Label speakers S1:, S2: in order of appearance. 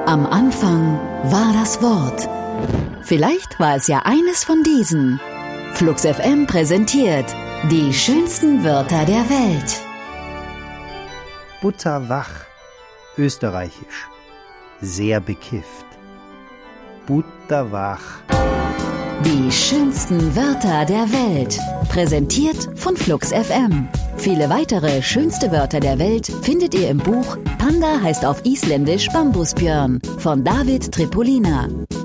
S1: Am Anfang war das Wort. Vielleicht war es ja eines von diesen. Flux FM präsentiert die schönsten Wörter der Welt.
S2: Butterwach, österreichisch. Sehr bekifft. Butterwach.
S1: Die schönsten Wörter der Welt. Präsentiert von Flux FM. Viele weitere schönste Wörter der Welt findet ihr im Buch Panda heißt auf Isländisch Bambusbjörn von David Tripolina.